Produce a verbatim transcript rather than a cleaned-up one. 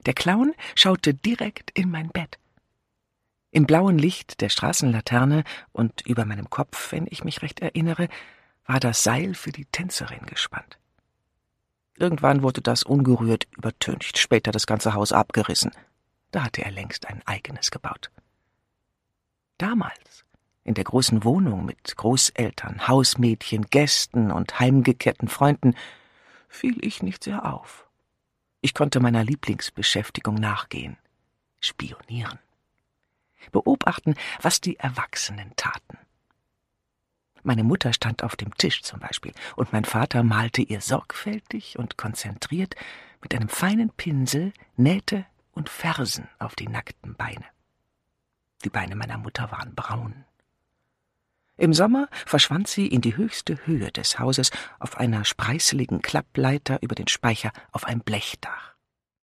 Der Clown schaute direkt in mein Bett. Im blauen Licht der Straßenlaterne und über meinem Kopf, wenn ich mich recht erinnere, war das Seil für die Tänzerin gespannt. Irgendwann wurde das ungerührt übertüncht, später das ganze Haus abgerissen. Da hatte er längst ein eigenes gebaut. Damals, in der großen Wohnung mit Großeltern, Hausmädchen, Gästen und heimgekehrten Freunden, fiel ich nicht sehr auf. Ich konnte meiner Lieblingsbeschäftigung nachgehen: spionieren. Beobachten, was die Erwachsenen taten. Meine Mutter stand auf dem Tisch zum Beispiel, und mein Vater malte ihr sorgfältig und konzentriert mit einem feinen Pinsel Nähte und Fersen auf die nackten Beine. Die Beine meiner Mutter waren braun. Im Sommer verschwand sie in die höchste Höhe des Hauses auf einer spreißeligen Klappleiter über den Speicher auf ein Blechdach.